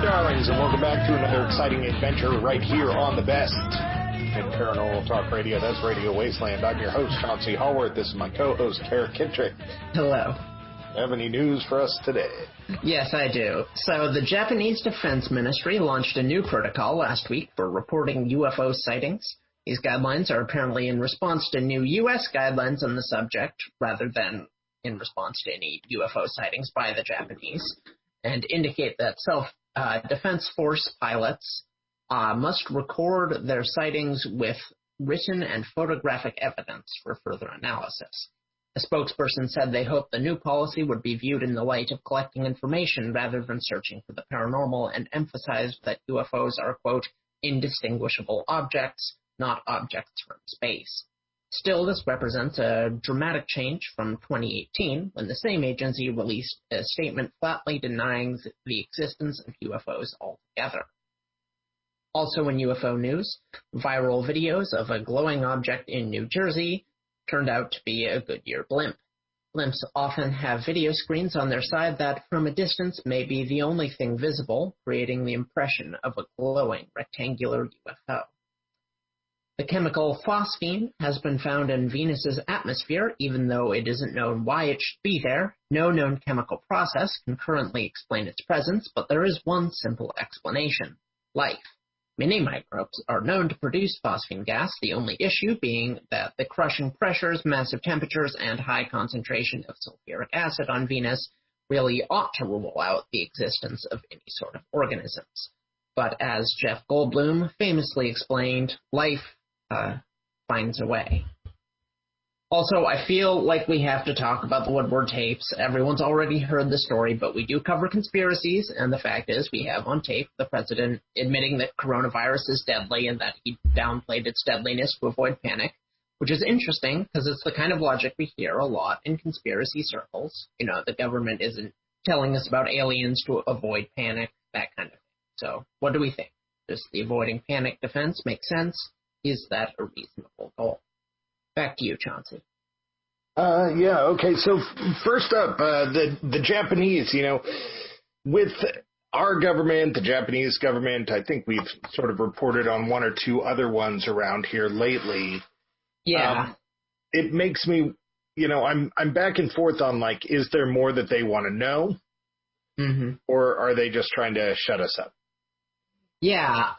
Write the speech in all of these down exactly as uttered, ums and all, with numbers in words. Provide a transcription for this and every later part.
darlings, and welcome back to another exciting adventure right here on the best in Paranormal Talk Radio. That's Radio Wasteland. I'm your host, Chauncey Hallworth. This is my co-host, Kara Kittrick. Hello. Have any news for us today? Yes, I do. So, the Japanese Defense Ministry launched a new protocol last week for reporting U F O sightings. These guidelines are apparently in response to new U S guidelines on the subject, rather than in response to any U F O sightings by the Japanese, and indicate that self-defense uh, force pilots uh, must record their sightings with written and photographic evidence for further analysis. A spokesperson said they hoped the new policy would be viewed in the light of collecting information rather than searching for the paranormal, and emphasized that U F Os are, quote, indistinguishable objects, not objects from space. Still, this represents a dramatic change from twenty eighteen, when the same agency released a statement flatly denying the existence of U F Os altogether. Also in U F O news, viral videos of a glowing object in New Jersey turned out to be a Goodyear blimp. Blimps often have video screens on their side that, from a distance, may be the only thing visible, creating the impression of a glowing rectangular U F O. The chemical phosphine has been found in Venus's atmosphere, even though it isn't known why it should be there. No known chemical process can currently explain its presence, but there is one simple explanation: life. Many microbes are known to produce phosphine gas, the only issue being that the crushing pressures, massive temperatures, and high concentration of sulfuric acid on Venus really ought to rule out the existence of any sort of organisms. But as Jeff Goldblum famously explained, life Uh, finds a way. Also, I feel like we have to talk about the Woodward tapes. Everyone's already heard the story, but we do cover conspiracies, and the fact is we have on tape the president admitting that coronavirus is deadly and that he downplayed its deadliness to avoid panic, which is interesting because it's the kind of logic we hear a lot in conspiracy circles. You know, the government isn't telling us about aliens to avoid panic, that kind of thing. So, what do we think? Does the avoiding panic defense make sense? Is that a reasonable goal? Back to you, Chauncey. Uh, yeah, okay, so first up, uh, the, the Japanese, you know, with our government, the Japanese government, I think we've sort of reported on one or two other ones around here lately. Yeah. Um, it makes me, you know, I'm I'm back and forth on, like, is there more that they want to know? Mm-hmm. Or are they just trying to shut us up? Yeah.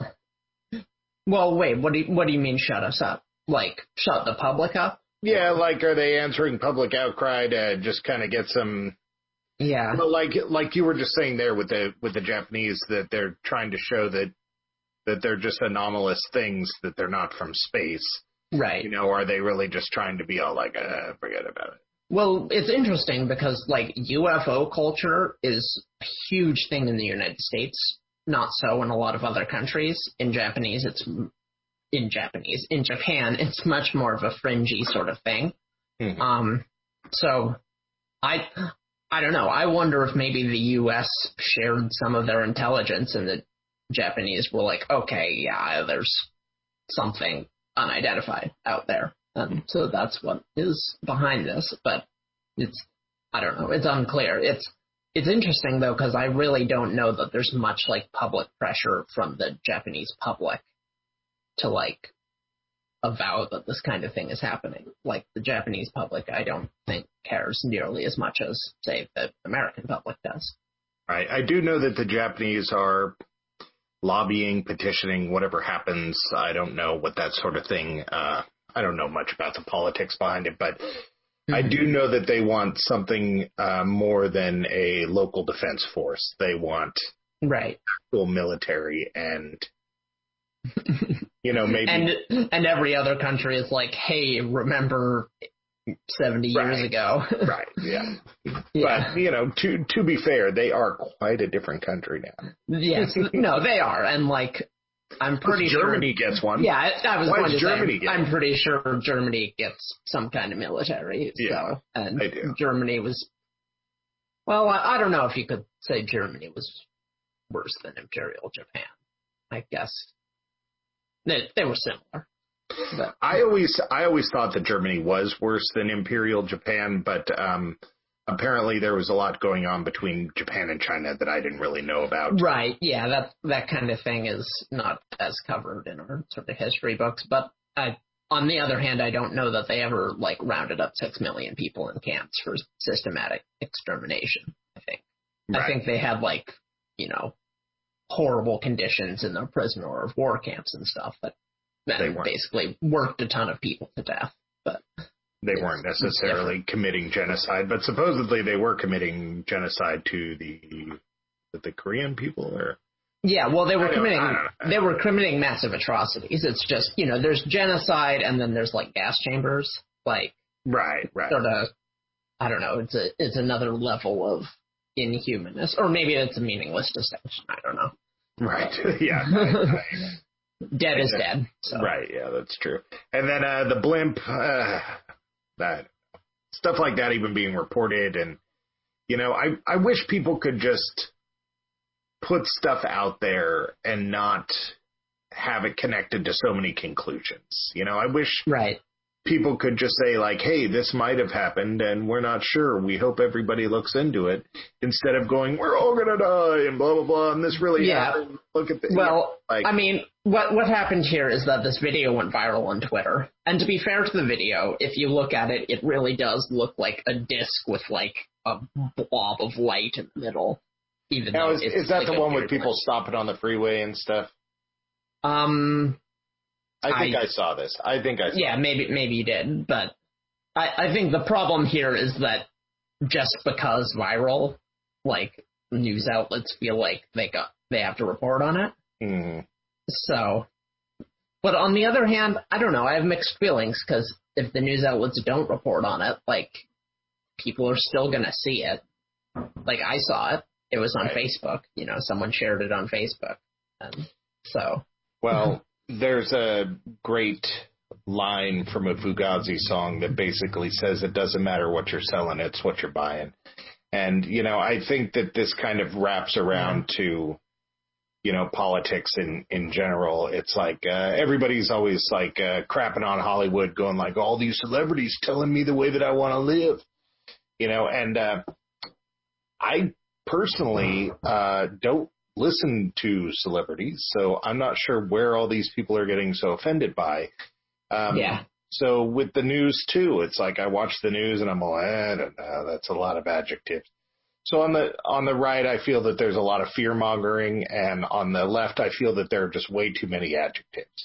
Well, wait, what do you, what do you mean shut us up? Like, shut the public up? Yeah, like, are they answering public outcry to just kind of get some... Yeah. Well, like like you were just saying there with the with the Japanese, that they're trying to show that that they're just anomalous things, that they're not from space. Right. You know, are they really just trying to be all like, uh, forget about it? Well, it's interesting because, like, U F O culture is a huge thing in the United States. Not so in a lot of other countries. In Japanese, it's in Japanese. In Japan, it's much more of a fringy sort of thing. Mm-hmm. Um, so I, I don't know. I wonder if maybe the U S shared some of their intelligence, and the Japanese were like, okay, yeah, there's something unidentified out there, and so that's what is behind this. But it's, I don't know. It's unclear. It's. It's interesting, though, because I really don't know that there's much, like, public pressure from the Japanese public to, like, avow that this kind of thing is happening. Like, the Japanese public, I don't think, cares nearly as much as, say, the American public does. Right. I do know that the Japanese are lobbying, petitioning, whatever happens. I don't know what that sort of thing, uh, I don't know much about the politics behind it, but I do know that they want something uh, more than a local defense force. They want right. actual military, and, you know, maybe... and and every other country is like, hey, remember seventy right. years ago? Right, yeah. yeah. But, you know, to to be fair, they are quite a different country now. Yes, no, they are, and, like, I'm pretty sure Germany sure, gets one. Yeah, I, I was Why going to Germany say, get I'm one? pretty sure Germany gets some kind of military. Yeah, so, and they do. Germany was, well, I, I don't know if you could say Germany was worse than Imperial Japan. I guess they, they were similar. But I always I always thought that Germany was worse than Imperial Japan, but um, apparently there was a lot going on between Japan and China that I didn't really know about. Right, yeah, that that kind of thing is not as covered in our sort of history books. But I, on the other hand, I don't know that they ever, like, rounded up six million people in camps for systematic extermination, I think. Right. I think they had, like, you know, horrible conditions in the prisoner of war camps and stuff, but then basically worked a ton of people to death. But they weren't necessarily committing genocide, but supposedly they were committing genocide to the the Korean people, or yeah, well, they were committing they were committing massive atrocities. It's just, you know, there's genocide and then there's like gas chambers, like right, right. Sort of, I don't know. It's a it's another level of inhumanness, or maybe it's a meaningless distinction. I don't know. Right. Yeah. I, I, dead is dead. So. Right. Yeah, that's true. And then uh, the blimp, uh, that stuff like that even being reported, and you know, I I wish people could just put stuff out there and not have it connected to so many conclusions. You know, I wish right. people could just say, like, hey, this might have happened and we're not sure. We hope everybody looks into it, instead of going, we're all going to die and blah, blah, blah. And this really yeah. happened. Look at the. Well, like, I mean, what what happened here is that this video went viral on Twitter. And to be fair to the video, if you look at it, it really does look like a disc with like a blob of light in the middle. Even now, though is, it's is that like the one with people light. stopping on the freeway and stuff? Um, I think I, I saw this. I think I saw Yeah, this. maybe maybe you did. But I, I think the problem here is that just because viral, like, news outlets feel like they got they have to report on it. Mm-hmm. So, but on the other hand, I don't know. I have mixed feelings, because if the news outlets don't report on it, like, people are still going to see it. Like, I saw it. It was on right. Facebook. You know, someone shared it on Facebook. And so. Well, there's a great line from a Fugazi song that basically says it doesn't matter what you're selling, it's what you're buying. And, you know, I think that this kind of wraps around yeah. to, you know, politics in, in general. It's like uh, everybody's always like uh, crapping on Hollywood, going like, all these celebrities telling me the way that I want to live, you know, and uh, I personally uh, don't listen to celebrities, so I'm not sure where all these people are getting so offended by. Um, yeah. So with the news too, it's like I watch the news and I'm like, I don't know, that's a lot of adjectives. So on the on the right, I feel that there's a lot of fear mongering, and on the left, I feel that there are just way too many adjectives.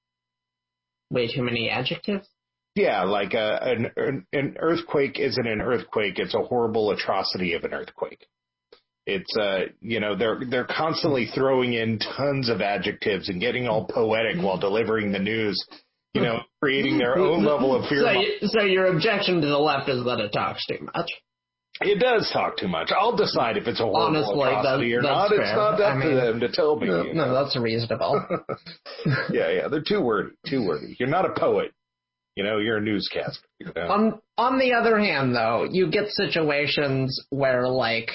Way too many adjectives? Yeah, like a, an an earthquake isn't an earthquake; it's a horrible atrocity of an earthquake. It's uh, you know, they're they're constantly throwing in tons of adjectives and getting all poetic while delivering the news. You know, creating their own level of fear. So, you, so your objection to the left is that it talks too much. It does talk too much. I'll decide if it's a horrible Honestly, atrocity that, or not. Fair. It's not up I mean, to them to tell me. No, you no know? That's reasonable. yeah, yeah, they're too wordy. Too wordy. You're not a poet. You know, you're a newscaster. You know? On on the other hand, though, you get situations where, like,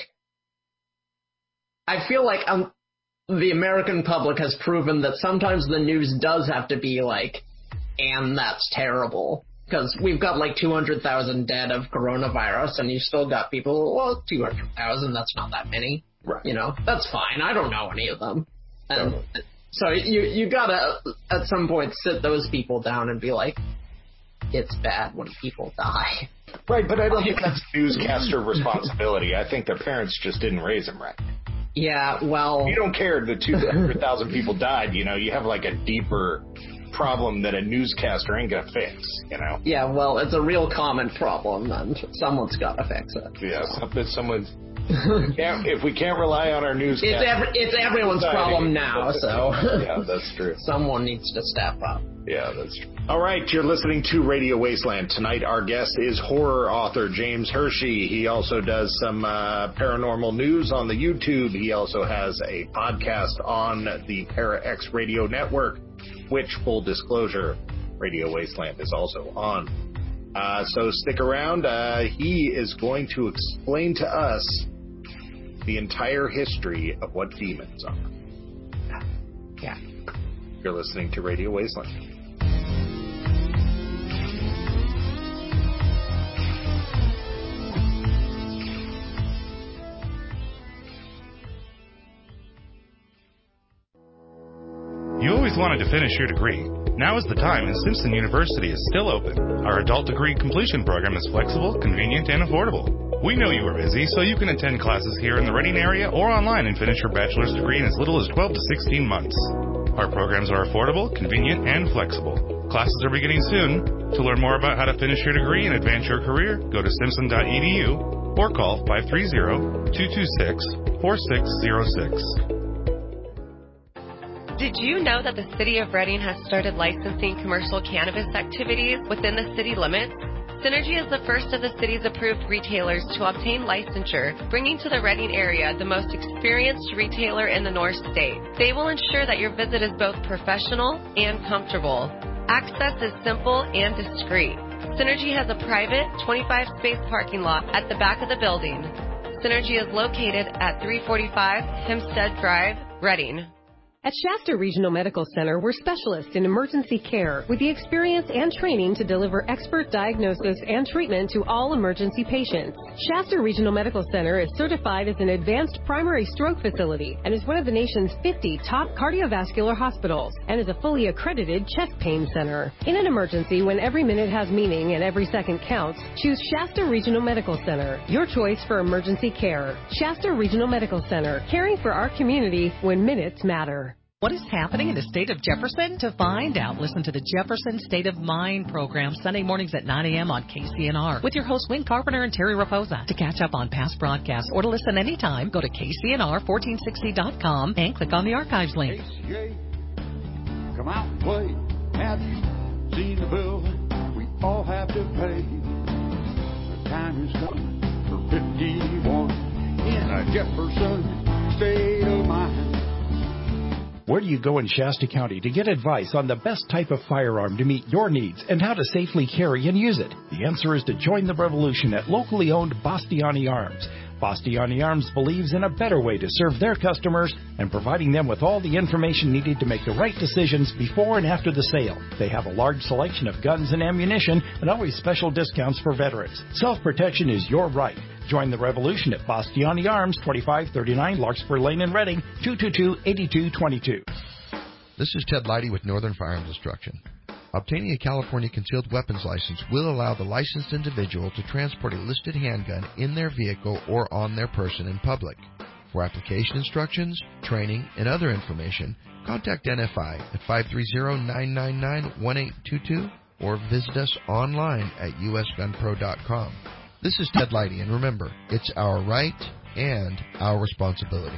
I feel like um, the American public has proven that sometimes the news does have to be like, and that's terrible. Because we've got like two hundred thousand dead of coronavirus, and you've still got people, well, two hundred thousand, that's not that many. Right. You know, that's fine. I don't know any of them. And no. so you you gotta, at some point, sit those people down and be like, it's bad when people die. Right, but I don't think that's newscaster responsibility. I think their parents just didn't raise them right. Yeah, well... You don't care that two hundred thousand people died, you know, you have like a deeper problem that a newscaster ain't gonna fix, you know? Yeah, well, it's a real common problem, and someone's gotta fix it. Yeah, so. someone's... can't, if we can't rely on our newscaster... It's, every, it's everyone's problem now, so... yeah, that's true. Someone needs to step up. Yeah, that's true. All right, you're listening to Radio Wasteland. Tonight, our guest is horror author James Hershey. He also does some uh, paranormal news on the YouTube. He also has a podcast on the Para X Radio Network, which, full disclosure, Radio Wasteland is also on. Uh, so stick around. Uh, he is going to explain to us the entire history of what demons are. Yeah. You're listening to Radio Wasteland. always wanted to finish your degree, now is the time, and Simpson University is still open. Our adult degree completion program is flexible, convenient, and affordable. We know you are busy, so you can attend classes here in the Reading area or online and finish your bachelor's degree in as little as twelve to sixteen months. Our programs are affordable, convenient, and flexible. Classes are beginning soon. To learn more about how to finish your degree and advance your career, go to simpson dot e d u or call five three zero, two two six, four six zero six. Did you know that the City of Reading has started licensing commercial cannabis activities within the city limits? Synergy is the first of the city's approved retailers to obtain licensure, bringing to the Reading area the most experienced retailer in the North State. They will ensure that your visit is both professional and comfortable. Access is simple and discreet. Synergy has a private twenty-five space parking lot at the back of the building. Synergy is located at three forty-five Hempstead Drive, Reading. At Shasta Regional Medical Center, we're specialists in emergency care with the experience and training to deliver expert diagnosis and treatment to all emergency patients. Shasta Regional Medical Center is certified as an advanced primary stroke facility and is one of the nation's fifty top cardiovascular hospitals and is a fully accredited chest pain center. In an emergency, when every minute has meaning and every second counts, choose Shasta Regional Medical Center, your choice for emergency care. Shasta Regional Medical Center, caring for our community when minutes matter. What is happening in the state of Jefferson? To find out, listen to the Jefferson State of Mind program Sunday mornings at nine a.m. on K C N R with your hosts Wayne Carpenter and Terry Raposa. To catch up on past broadcasts or to listen anytime, go to K C N R fourteen sixty dot com and click on the archives link. K C A, come out and play. Have you seen the bill we all have to pay? The time is coming for fifty-one in a Jefferson State of Mind. Where do you go in Shasta County to get advice on the best type of firearm to meet your needs and how to safely carry and use it? The answer is to join the revolution at locally owned Bastiani Arms. Bastiani Arms believes in a better way to serve their customers and providing them with all the information needed to make the right decisions before and after the sale. They have a large selection of guns and ammunition and always special discounts for veterans. Self-protection is your right. Join the revolution at Bastiani Arms, twenty-five thirty-nine Larkspur Lane in Reading, two two two, eight two two two. This is Ted Leidy with Northern Firearms Instruction. Obtaining a California concealed weapons license will allow the licensed individual to transport a listed handgun in their vehicle or on their person in public. For application instructions, training, and other information, contact N F I at five three zero, nine nine nine, one eight two two or visit us online at u s gun pro dot com. This is Ted Leidy, and remember, it's our right and our responsibility.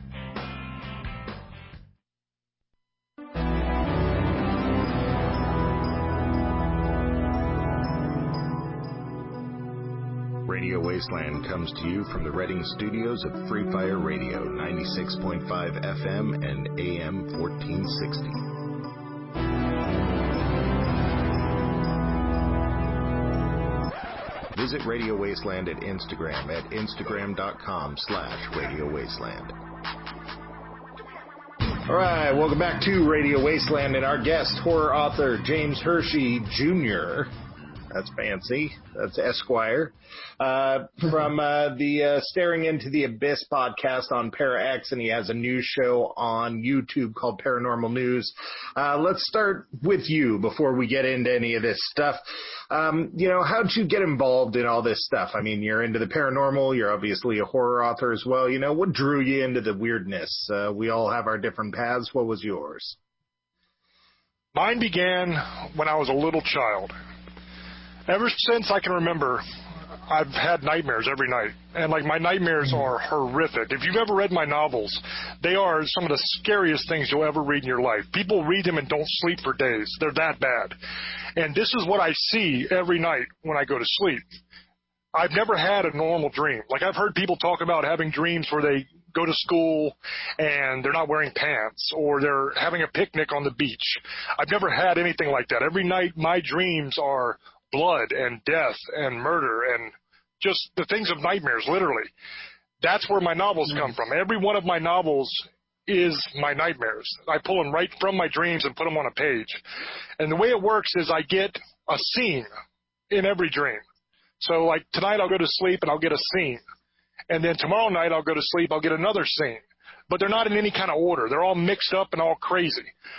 Radio Wasteland comes to you from the Reading studios of Free Fire Radio, ninety-six point five F M and A M fourteen sixty. Visit Radio Wasteland at Instagram at instagram.com slash Radio Wasteland. All right, welcome back to Radio Wasteland, and our guest, horror author James Hershey Junior That's fancy. That's Esquire. Uh, from uh, the uh, Staring Into the Abyss podcast on ParaX, and he has a news show on YouTube called Paranormal News. Uh, let's start with you before we get into any of this stuff. Um, you know, how'd you get involved in all this stuff? I mean, you're into the paranormal. You're obviously a horror author as well. You know, what drew you into the weirdness? Uh, we all have our different paths. What was yours? Mine began when I was a little child. Ever since I can remember, I've had nightmares every night. And, like, my nightmares are horrific. If you've ever read my novels, they are some of the scariest things you'll ever read in your life. People read them and don't sleep for days. They're that bad. And this is what I see every night when I go to sleep. I've never had a normal dream. Like, I've heard people talk about having dreams where they go to school and they're not wearing pants, or they're having a picnic on the beach. I've never had anything like that. Every night my dreams are blood and death and murder and just the things of nightmares, literally. That's where my novels come from. Every one of my novels is my nightmares. I pull them right from my dreams and put them on a page. And the way it works is I get a scene in every dream. So, like, tonight I'll go to sleep and I'll get a scene. And then tomorrow night I'll go to sleep, I'll get another scene. But they're not in any kind of order. They're all mixed up and all crazy.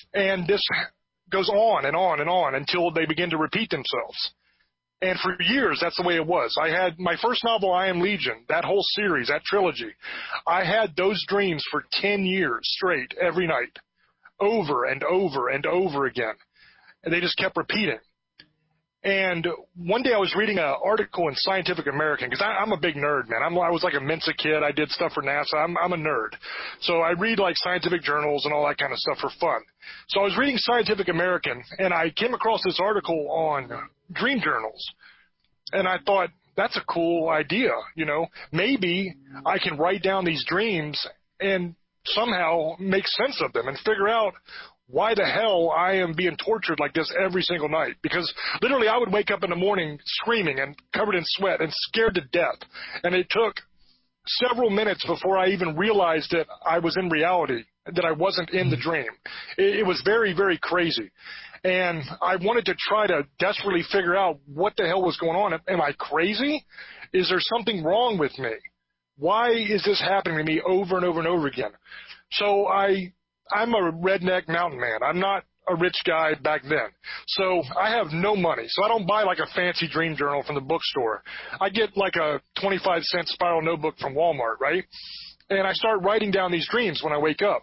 And this goes on and on and on until they begin to repeat themselves. And for years, that's the way it was. I had my first novel, I Am Legion, that whole series, that trilogy. I had those dreams for ten years straight, every night, over and over and over again. And they just kept repeating. And one day I was reading an article in Scientific American, because I'm a big nerd, man. I'm, I was like a Mensa kid. I did stuff for NASA. I'm, I'm a nerd. So I read like scientific journals and all that kind of stuff for fun. So I was reading Scientific American, and I came across this article on dream journals. And I thought, that's a cool idea, you know. Maybe I can write down these dreams and somehow make sense of them and figure out why the hell I am being tortured like this every single night. Because literally I would wake up in the morning screaming and covered in sweat and scared to death. And it took several minutes before I even realized that I was in reality, that I wasn't in the dream. It, it was very, very crazy. And I wanted to try to desperately figure out what the hell was going on. Am I crazy? Is there something wrong with me? Why is this happening to me over and over and over again? So I... I'm a redneck mountain man. I'm not a rich guy back then. So I have no money. So I don't buy like a fancy dream journal from the bookstore. I get like a twenty-five cent spiral notebook from Walmart, right? And I start writing down these dreams when I wake up.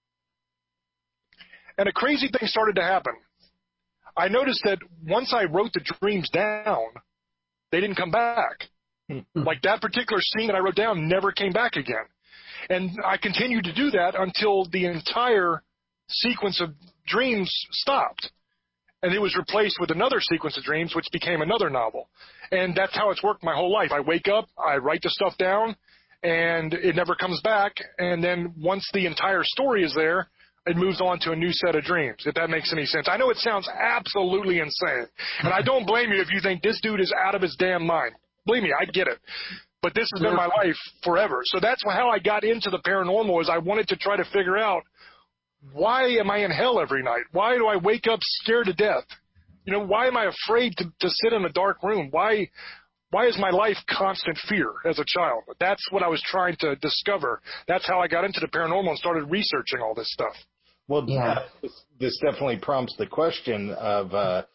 And a crazy thing started to happen. I noticed that once I wrote the dreams down, they didn't come back. Like that particular scene that I wrote down never came back again. And I continued to do that until the entire sequence of dreams stopped. And it was replaced with another sequence of dreams, which became another novel. And that's how it's worked my whole life. I wake up, I write the stuff down, and it never comes back. And then once the entire story is there, it moves on to a new set of dreams, if that makes any sense. I know it sounds absolutely insane. And I don't blame you if you think this dude is out of his damn mind. Believe me, I get it. But this has been my life forever. So that's how I got into the paranormal, is I wanted to try to figure out, why am I in hell every night? Why do I wake up scared to death? You know, why am I afraid to, to sit in a dark room? Why why is my life constant fear as a child? That's what I was trying to discover. That's how I got into the paranormal and started researching all this stuff. Well, yeah. this, this definitely prompts the question of, uh,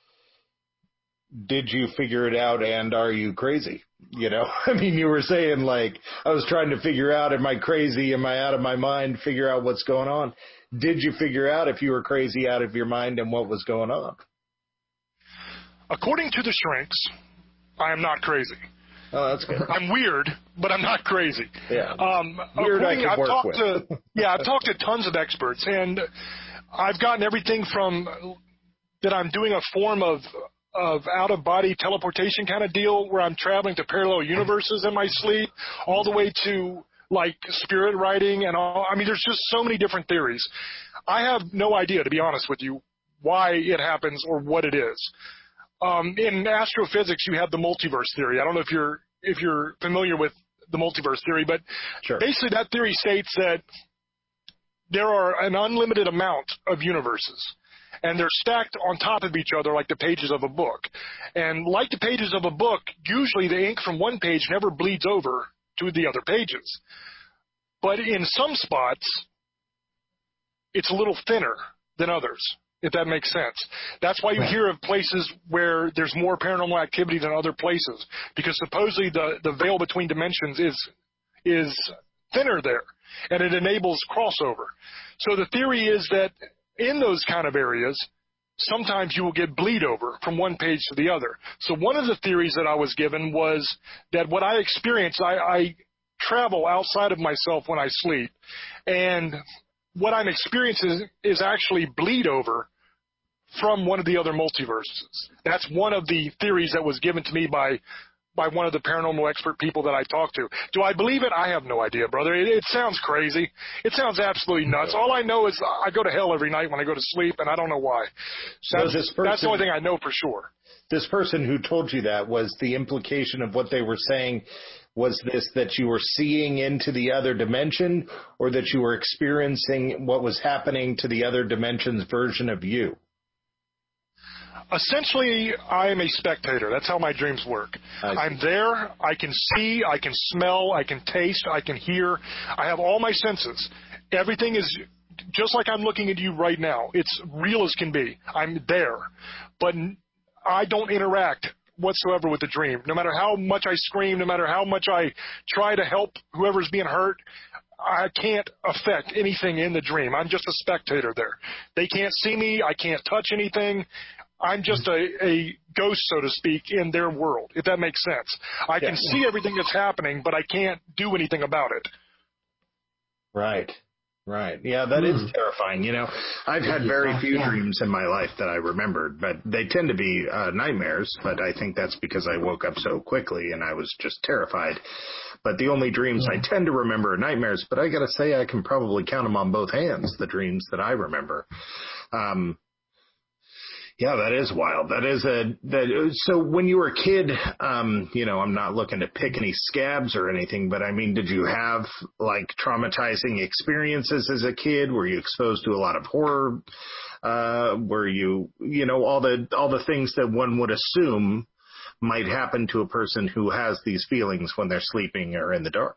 did you figure it out, and are you crazy? You know, I mean, you were saying, like, I was trying to figure out, am I crazy? Am I out of my mind? Figure out what's going on. Did you figure out if you were crazy, out of your mind, and what was going on? According to the shrinks, I am not crazy. Oh, that's good. I'm weird, but I'm not crazy. Yeah. Um, weird I can I've work talked with. to, yeah, I've talked to tons of experts, and I've gotten everything from that I'm doing a form of of out-of-body teleportation kind of deal where I'm traveling to parallel universes in my sleep, all the way to, like, spirit writing and all. I mean, there's just so many different theories. I have no idea, to be honest with you, why it happens or what it is. Um, in astrophysics, you have the multiverse theory. I don't know if you're if you're familiar with the multiverse theory, but sure. Basically that theory states that there are an unlimited amount of universes, and they're stacked on top of each other like the pages of a book. And like the pages of a book, usually the ink from one page never bleeds over to the other pages. But in some spots, it's a little thinner than others, if that makes sense. That's why you right. hear of places where there's more paranormal activity than other places, because supposedly the, the veil between dimensions is is thinner there, and it enables crossover. So the theory is that in those kind of areas, sometimes you will get bleed over from one page to the other. So one of the theories that I was given was that what I experience, I, I travel outside of myself when I sleep, and what I'm experiencing is actually bleed over from one of the other multiverses. That's one of the theories that was given to me by by one of the paranormal expert people that I talked to. Do I believe it? I have no idea, brother. It, it sounds crazy. It sounds absolutely nuts. All I know is I go to hell every night when I go to sleep, and I don't know why. So that's, this person, that's the only thing I know for sure. This person who told you that, was the implication of what they were saying, was this that you were seeing into the other dimension, or that you were experiencing what was happening to the other dimension's version of you? Essentially, I am a spectator. That's how my dreams work. I'm there. I can see. I can smell. I can taste. I can hear. I have all my senses. Everything is just like I'm looking at you right now. It's real as can be. I'm there. But I don't interact whatsoever with the dream. No matter how much I scream, no matter how much I try to help whoever's being hurt, I can't affect anything in the dream. I'm just a spectator there. They can't see me. I can't touch anything. I'm just a, a ghost, so to speak, in their world, if that makes sense. I can Yeah. see everything that's happening, but I can't do anything about it. Right. Right. Yeah, that is Hmm. terrifying. You know, I've had very few Yeah. dreams in my life that I remembered, but they tend to be uh, nightmares. But I think that's because I woke up so quickly and I was just terrified. But the only dreams I tend to remember are nightmares. But I got to say, I can probably count them on both hands, the dreams that I remember. Um, yeah, that is wild. That is a that. So when you were a kid, um, you know, I'm not looking to pick any scabs or anything, but I mean, did you have like traumatizing experiences as a kid? Were you exposed to a lot of horror? Uh, were you, you know, all the all the things that one would assume might happen to a person who has these feelings when they're sleeping or in the dark?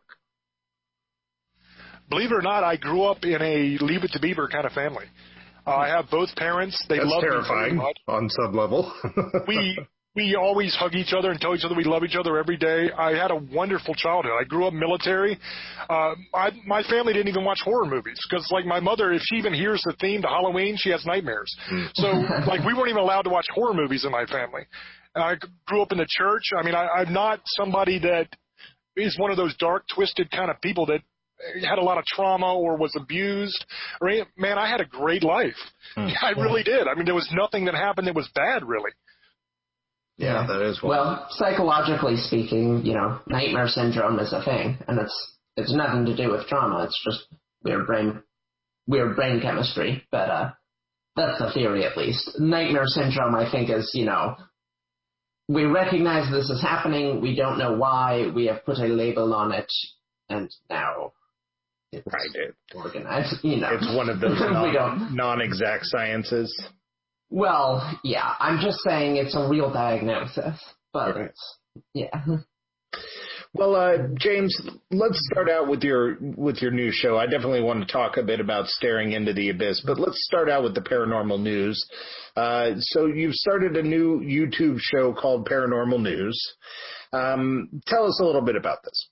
Believe it or not, I grew up in a Leave It to Beaver kind of family. Uh, I have both parents. They That's love me very terrifying much. on some level. we we always hug each other and tell each other we love each other every day. I had a wonderful childhood. I grew up military. Uh, I, my family didn't even watch horror movies because, like, my mother, if she even hears the theme to Halloween, she has nightmares. So, like, we weren't even allowed to watch horror movies in my family. I grew up in the church. I mean, I, I'm not somebody that is one of those dark, twisted kind of people that had a lot of trauma or was abused. Or any, man, I had a great life. I really did. I mean, there was nothing that happened that was bad, really. Yeah, that is wild. Well, psychologically speaking, you know, nightmare syndrome is a thing, and it's it's nothing to do with trauma. It's just weird brain weird brain chemistry. But uh, that's the theory, at least. Nightmare syndrome, I think, is, you know, we recognize this is happening. We don't know why. We have put a label on it, and now it's right. organized. You know, it's one of those we non, don't. non-exact sciences. Well, yeah, I'm just saying it's a real diagnosis, but Right. it's, yeah. Well, uh, James, let's start out with your with your new show. I definitely want to talk a bit about Staring into the Abyss, but let's start out with the paranormal news. Uh, so you've started a new YouTube show called Paranormal News. Um, tell us a little bit about this.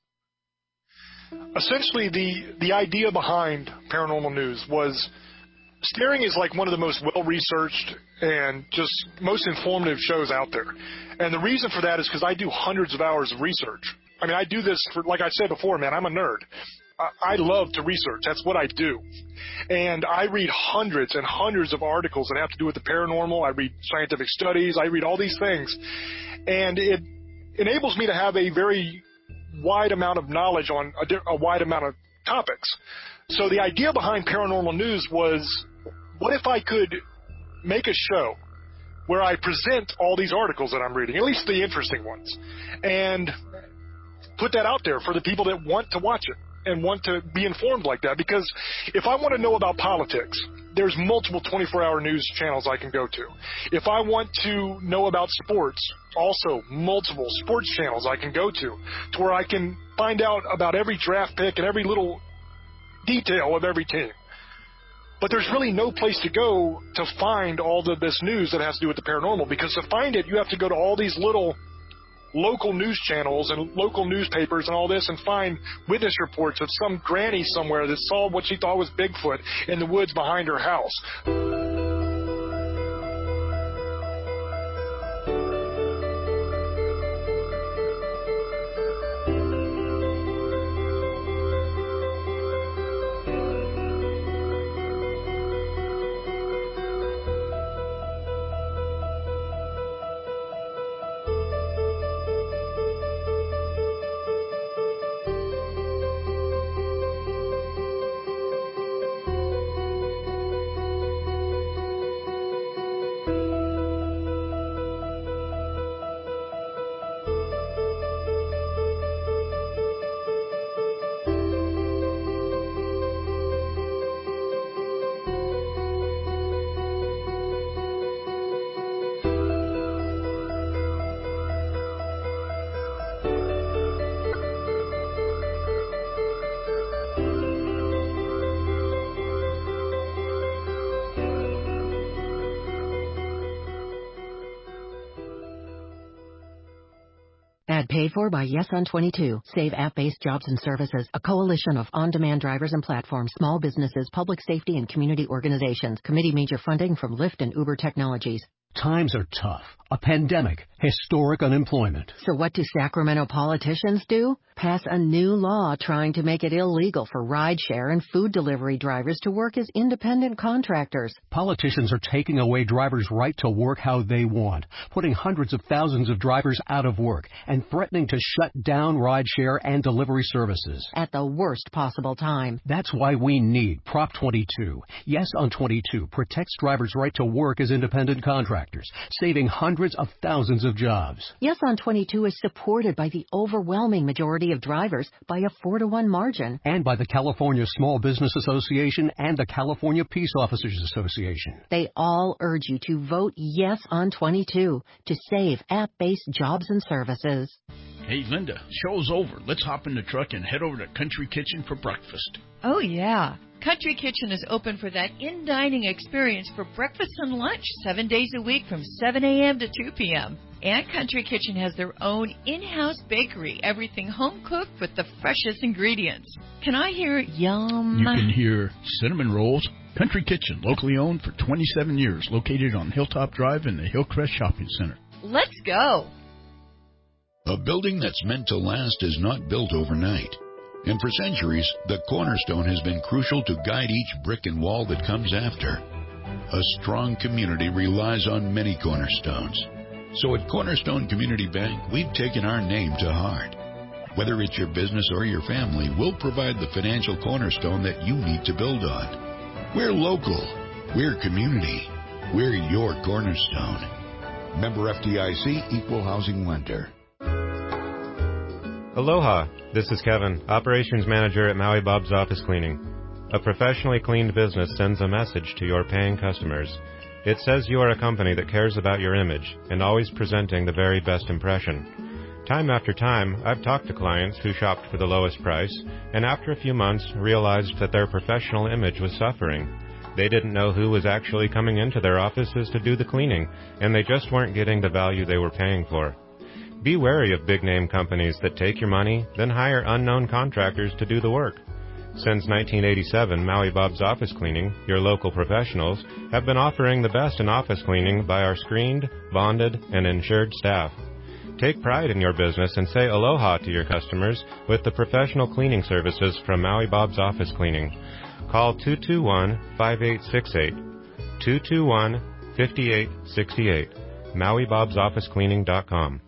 Essentially, the, the idea behind Paranormal News was Staring is like one of the most well-researched and just most informative shows out there. And the reason for that is because I do hundreds of hours of research. I mean, I do this for, like I said before, man, I'm a nerd. I, I love to research. That's what I do. And I read hundreds and hundreds of articles that have to do with the paranormal. I read scientific studies. I read all these things. And it enables me to have a very wide amount of knowledge on a, a wide amount of topics. So the idea behind Paranormal News was, what if I could make a show where I present all these articles that I'm reading, at least the interesting ones, and put that out there for the people that want to watch it and want to be informed like that? Because if I want to know about politics, there's multiple twenty-four hour news channels I can go to. If I want to know about sports, also multiple sports channels I can go to, to where I can find out about every draft pick and every little detail of every team. But there's really no place to go to find all of this news that has to do with the paranormal, because to find it, you have to go to all these little local news channels and local newspapers and all this and find witness reports of some granny somewhere that saw what she thought was Bigfoot in the woods behind her house. Paid for by Yes on twenty-two. Save app-based jobs and services. A coalition of on-demand drivers and platforms, small businesses, public safety, and community organizations. Committee major funding from Lyft and Uber Technologies. Times are tough. A pandemic, historic unemployment. So what do Sacramento politicians do? Pass a new law trying to make it illegal for rideshare and food delivery drivers to work as independent contractors. Politicians are taking away drivers' right to work how they want, putting hundreds of thousands of drivers out of work, and threatening to shut down rideshare and delivery services. At the worst possible time. That's why we need Prop twenty-two. Yes on twenty-two protects drivers' right to work as independent contractors, saving hundreds of thousands of jobs. Yes on twenty-two is supported by the overwhelming majority of drivers by a four to one margin. And by the California Small Business Association and the California Peace Officers Association. They all urge you to vote Yes on twenty-two to save app-based jobs and services. Hey, Linda, show's over. Let's hop in the truck and head over to Country Kitchen for breakfast. Oh, yeah. Country Kitchen is open for that in-dining experience for breakfast and lunch seven days a week from seven a.m. to two p.m. And Country Kitchen has their own in-house bakery, everything home-cooked with the freshest ingredients. Can I hear yum? You can hear cinnamon rolls. Country Kitchen, locally owned for twenty-seven years, located on Hilltop Drive in the Hillcrest Shopping Center. Let's go. A building that's meant to last is not built overnight. And for centuries, the cornerstone has been crucial to guide each brick and wall that comes after. A strong community relies on many cornerstones. So at Cornerstone Community Bank, we've taken our name to heart. Whether it's your business or your family, we'll provide the financial cornerstone that you need to build on. We're local. We're community. We're your cornerstone. Member F D I C, Equal Housing Lender. Aloha, this is Kevin, Operations Manager at Maui Bob's Office Cleaning. A professionally cleaned business sends a message to your paying customers. It says you are a company that cares about your image and always presenting the very best impression. Time after time, I've talked to clients who shopped for the lowest price and after a few months realized that their professional image was suffering. They didn't know who was actually coming into their offices to do the cleaning, and they just weren't getting the value they were paying for. Be wary of big-name companies that take your money, then hire unknown contractors to do the work. Since nineteen eighty-seven, Maui Bob's Office Cleaning, your local professionals, have been offering the best in office cleaning by our screened, bonded, and insured staff. Take pride in your business and say aloha to your customers with the professional cleaning services from Maui Bob's Office Cleaning. Call two two one, five eight six eight, two two one, five eight six eight, maui bobs office cleaning dot com.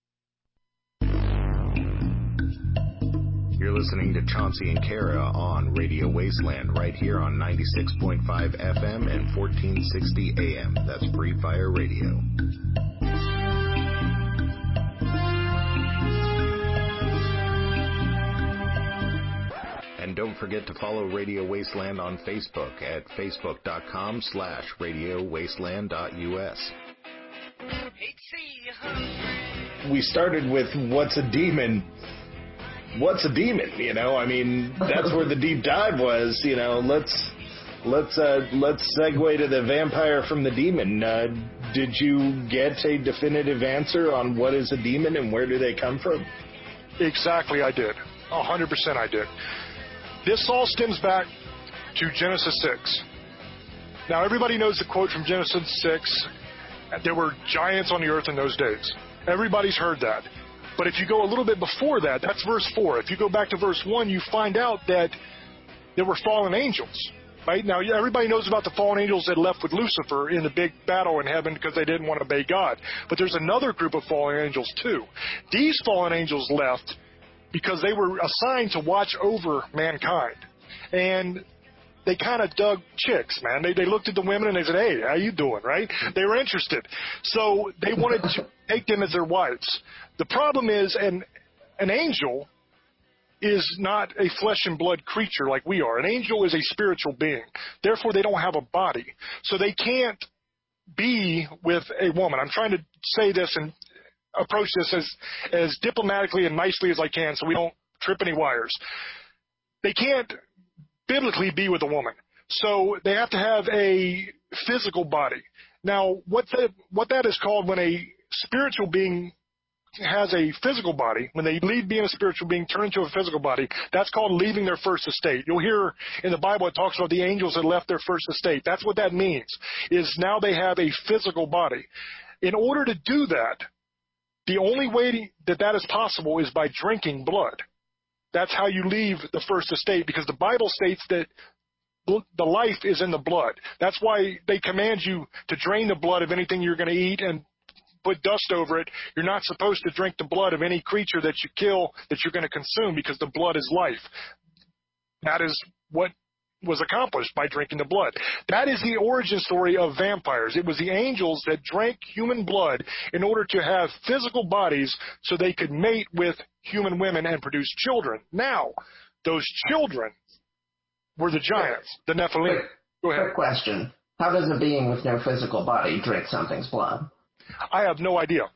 You're listening to Chauncey and Kara on Radio Wasteland right here on ninety-six point five F M and fourteen sixty A M. That's Free Fire Radio. And don't forget to follow Radio Wasteland on Facebook at facebook.com slash radiowasteland.us. We started with what's a demon? What's a demon? You know, I mean, that's where the deep dive was. You know, let's let's uh, let's segue to the vampire from the demon. Uh, did you get a definitive answer on what is a demon and where do they come from? Exactly, I did. A hundred percent, I did. This all stems back to Genesis six. Now, everybody knows the quote from Genesis six. There were giants on the earth in those days. Everybody's heard that. But if you go a little bit before that, that's verse four. If you go back to verse one, you find out that there were fallen angels. Right? Now, everybody knows about the fallen angels that left with Lucifer in the big battle in heaven because they didn't want to obey God. But there's another group of fallen angels, too. These fallen angels left because they were assigned to watch over mankind. And they kind of dug chicks, man. They they looked at the women and they said, hey, how you doing, right? They were interested. So they wanted to take them as their wives. The problem is an an angel is not a flesh and blood creature like we are. An angel is a spiritual being. Therefore, they don't have a body. So they can't be with a woman. I'm trying to say this and approach this as, as diplomatically and nicely as I can so we don't trip any wires. They can't biblically be with a woman. So they have to have a physical body. Now, what that, what that is called when a spiritual being has a physical body, when they leave being a spiritual being, turn into a physical body, that's called leaving their first estate. You'll hear in the Bible it talks about the angels that left their first estate. That's what that means, is now they have a physical body. In order to do that, the only way that that is possible is by drinking blood. That's how you leave the first estate, because the Bible states that the life is in the blood. That's why they command you to drain the blood of anything you're going to eat and put dust over it. You're not supposed to drink the blood of any creature that you kill that you're going to consume, because the blood is life. That is what was accomplished by drinking the blood. That is the origin story of vampires. It was the angels that drank human blood in order to have physical bodies so they could mate with human women and produce children. Now, those children were the giants, the Nephilim. Go ahead. Quick question. How does a being with no physical body drink something's blood? I have no idea.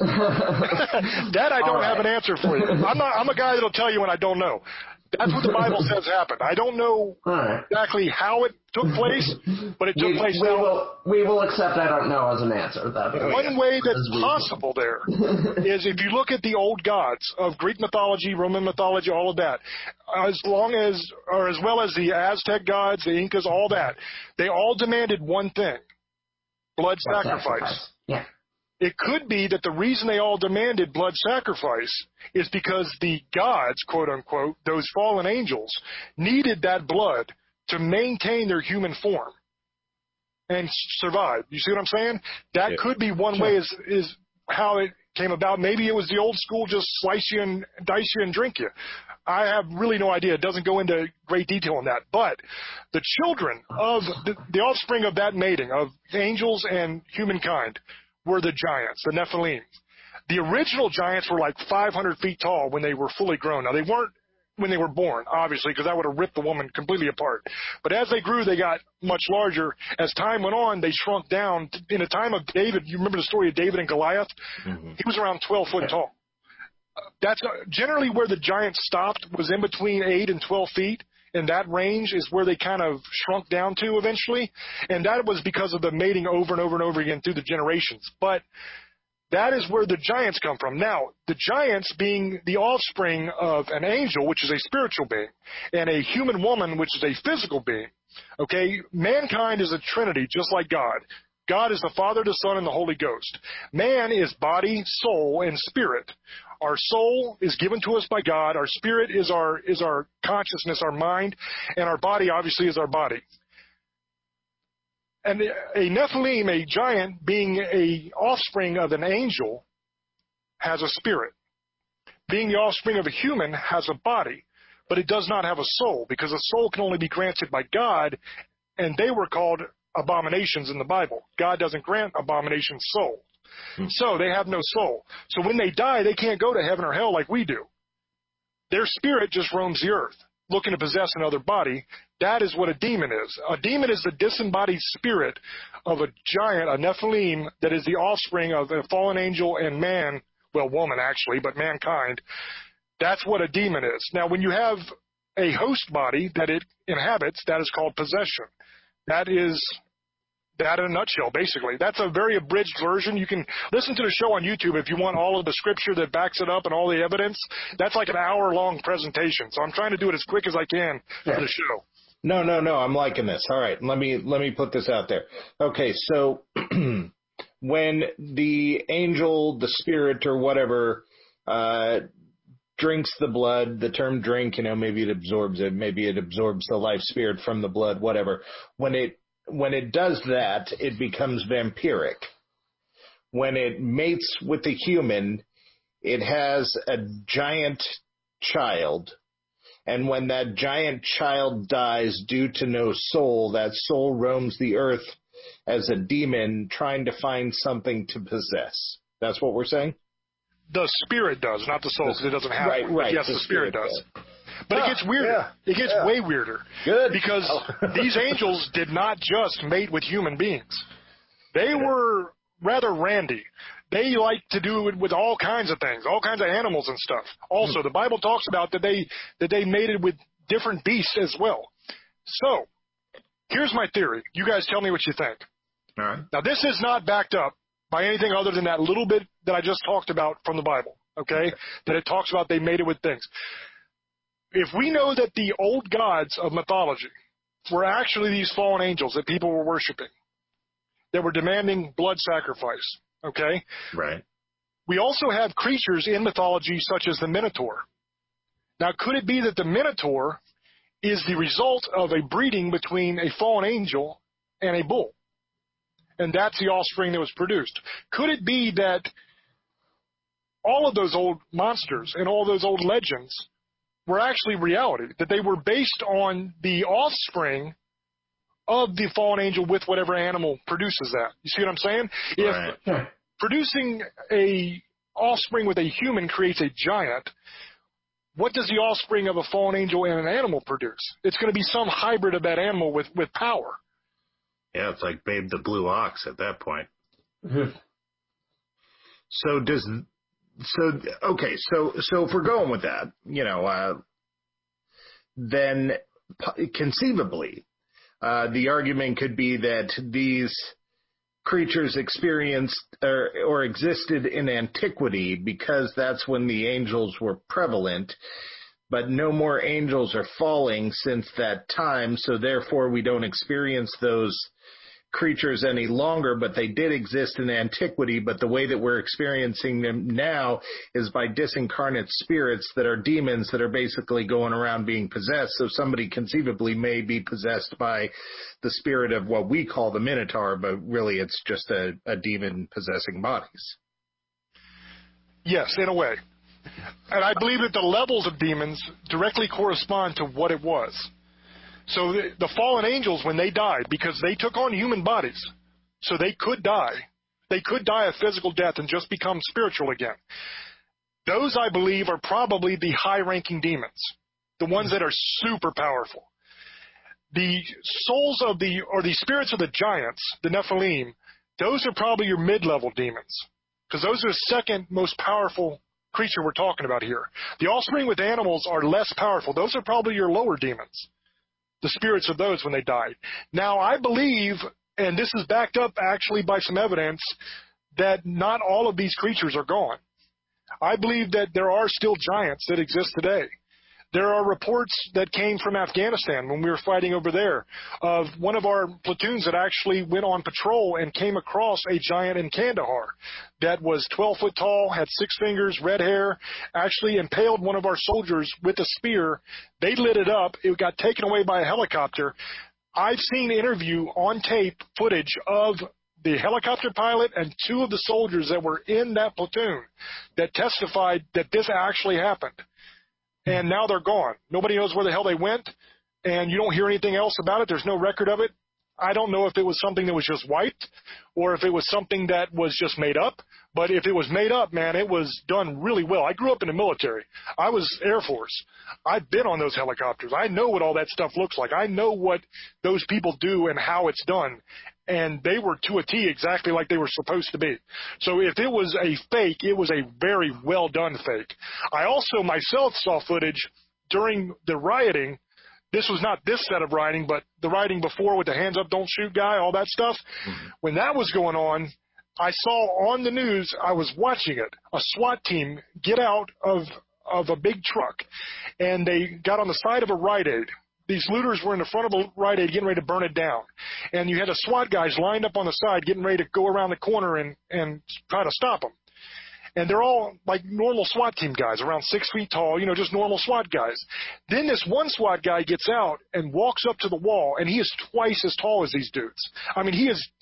That I don't right. have an answer for you. I'm not. I'm a guy that'll tell you when I don't know. That's what the Bible says happened. I don't know right. exactly how it took place, but it took we, place. We now. will, we will accept I don't know as an answer. That One way that's possible there is if you look at the old gods of Greek mythology, Roman mythology, all of that, as long as, or as well as the Aztec gods, the Incas, all that, they all demanded one thing: blood sacrifice. sacrifice. Yeah. It could be that the reason they all demanded blood sacrifice is because the gods, quote unquote, those fallen angels, needed that blood to maintain their human form and survive. You see what I'm saying? That yeah. could be one sure. way is, is how it came about. Maybe it was the old school, just slice you and dice you and drink you. I have really no idea. It doesn't go into great detail on that. But the children of the, the offspring of that mating, of angels and humankind, were the giants, the Nephilim. The original giants were like five hundred feet tall when they were fully grown. Now, they weren't when they were born, obviously, because that would have ripped the woman completely apart. But as they grew, they got much larger. As time went on, they shrunk down. In the time of David, you remember the story of David and Goliath? Mm-hmm. He was around twelve foot tall. That's generally where the giants stopped, was in between eight and twelve feet. And that range is where they kind of shrunk down to eventually. And that was because of the mating over and over and over again through the generations. But that is where the giants come from. Now, the giants being the offspring of an angel, which is a spiritual being, and a human woman, which is a physical being. Okay, mankind is a trinity, just like God. God is the Father, the Son, and the Holy Ghost. Man is body, soul, and spirit. Our soul is given to us by God. Our spirit is our is our consciousness, our mind, and our body obviously is our body. And a Nephilim, a giant, being a offspring of an angel, has a spirit. Being the offspring of a human has a body, but it does not have a soul, because a soul can only be granted by God, and they were called abominations in the Bible. God doesn't grant abominations soul. So they have no soul. So when they die, they can't go to heaven or hell like we do. Their spirit just roams the earth, looking to possess another body. That is what a demon is. A demon is the disembodied spirit of a giant, a Nephilim, that is the offspring of a fallen angel and man, well, woman actually, but mankind. That's what a demon is. Now, when you have a host body that it inhabits, that is called possession. That is that in a nutshell, basically. That's a very abridged version. You can listen to the show on YouTube if you want all of the scripture that backs it up and all the evidence. That's like an hour-long presentation. So I'm trying to do it as quick as I can yeah. for the show. No, no, no. I'm liking this. All right. Let me let me put this out there. Okay, so when the angel, the spirit, or whatever uh, drinks the blood, the term drink, you know, maybe it absorbs it, maybe it absorbs the life spirit from the blood, whatever. When it When it does that, it becomes vampiric. When it mates with the human, it has a giant child. And when that giant child dies due to no soul, that soul roams the earth as a demon trying to find something to possess. That's what we're saying? The spirit does, not the soul, because it doesn't have right, one. Right, yes, the, the spirit, spirit does. does. But it gets weirder. Yeah, it gets yeah. way weirder. Good. Because these angels did not just mate with human beings. They were rather randy. They like to do it with all kinds of things, all kinds of animals and stuff. Also, the Bible talks about that they that they mated with different beasts as well. So, here's my theory. You guys tell me what you think. All right. Now, this is not backed up by anything other than that little bit that I just talked about from the Bible, okay? That it talks about they made it with things. If we know that the old gods of mythology were actually these fallen angels that people were worshiping, that were demanding blood sacrifice, okay? Right. We also have creatures in mythology such as the Minotaur. Now, could it be that the Minotaur is the result of a breeding between a fallen angel and a bull? And that's the offspring that was produced. Could it be that all of those old monsters and all those old legends were actually reality, that they were based on the offspring of the fallen angel with whatever animal produces that? You see what I'm saying? Right. If producing a offspring with a human creates a giant, what does the offspring of a fallen angel and an animal produce? It's going to be some hybrid of that animal with, with power. Yeah, it's like Babe the Blue Ox at that point. Mm-hmm. So does so okay? So so if we're going with that, you know, uh, then conceivably, uh, the argument could be that these creatures experienced or, or existed in antiquity because that's when the angels were prevalent, but no more angels are falling since that time, so therefore we don't experience those creatures any longer, but they did exist in antiquity, but the way that we're experiencing them now is by disincarnate spirits that are demons that are basically going around being possessed. So somebody conceivably may be possessed by the spirit of what we call the Minotaur, but really it's just a, a demon possessing bodies. Yes, in a way. And I believe that the levels of demons directly correspond to what it was. So the, the fallen angels, when they died, because they took on human bodies, so they could die. They could die a physical death and just become spiritual again. Those, I believe, are probably the high-ranking demons, the ones that are super powerful. The souls of the, or the spirits of the giants, the Nephilim, those are probably your mid-level demons, because those are the second most powerful creature we're talking about here. The offspring with animals are less powerful. Those are probably your lower demons, the spirits of those when they died. Now, I believe, and this is backed up actually by some evidence, that not all of these creatures are gone. I believe that there are still giants that exist today. There are reports that came from Afghanistan when we were fighting over there of one of our platoons that actually went on patrol and came across a giant in Kandahar that was twelve foot tall, had six fingers, red hair, actually impaled one of our soldiers with a spear. They lit it up. It got taken away by a helicopter. I've seen interview on tape footage of the helicopter pilot and two of the soldiers that were in that platoon that testified that this actually happened. And now they're gone. Nobody knows where the hell they went, and you don't hear anything else about it. There's no record of it. I don't know if it was something that was just wiped or if it was something that was just made up. But if it was made up, man, it was done really well. I grew up in the military. I was Air Force. I've been on those helicopters. I know what all that stuff looks like. I know what those people do and how it's done. And they were to a T exactly like they were supposed to be. So if it was a fake, it was a very well done fake. I also myself saw footage during the rioting. This was not this set of rioting, but the rioting before with the hands up, don't shoot guy, all that stuff. Mm-hmm. When that was going on, I saw on the news, I was watching it, a SWAT team get out of, of a big truck, and they got on the side of a Rite Aid. These looters were in the front of a Rite Aid getting ready to burn it down. And you had the SWAT guys lined up on the side getting ready to go around the corner and, and try to stop them. And they're all like normal SWAT team guys, around six feet tall, you know, just normal SWAT guys. Then this one SWAT guy gets out and walks up to the wall, and he is twice as tall as these dudes. I mean, he is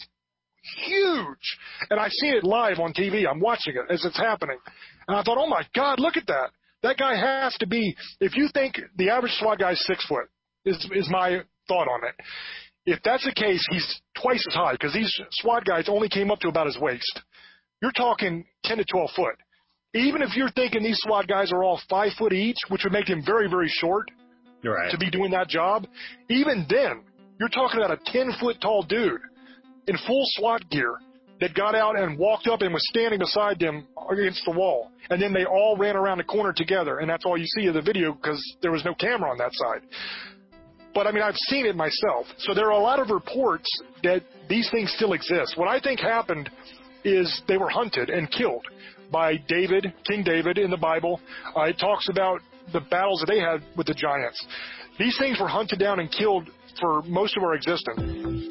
huge. And I've seen it live on T V. I'm watching it as it's happening. And I thought, oh, my God, look at that. That guy has to be, if you think the average SWAT guy is six foot, is, is my thought on it. If that's the case, he's twice as high because these SWAT guys only came up to about his waist. You're talking ten to twelve foot. Even if you're thinking these SWAT guys are all five foot each, which would make them very, very short right. to be doing that job, even then, you're talking about a ten foot tall dude in full SWAT gear that got out and walked up and was standing beside them against the wall. And then they all ran around the corner together, and that's all you see of the video because there was no camera on that side. But, I mean, I've seen it myself. So there are a lot of reports that these things still exist. What I think happened is they were hunted and killed by David, King David in the Bible. Uh, it talks about the battles that they had with the giants. These things were hunted down and killed for most of our existence.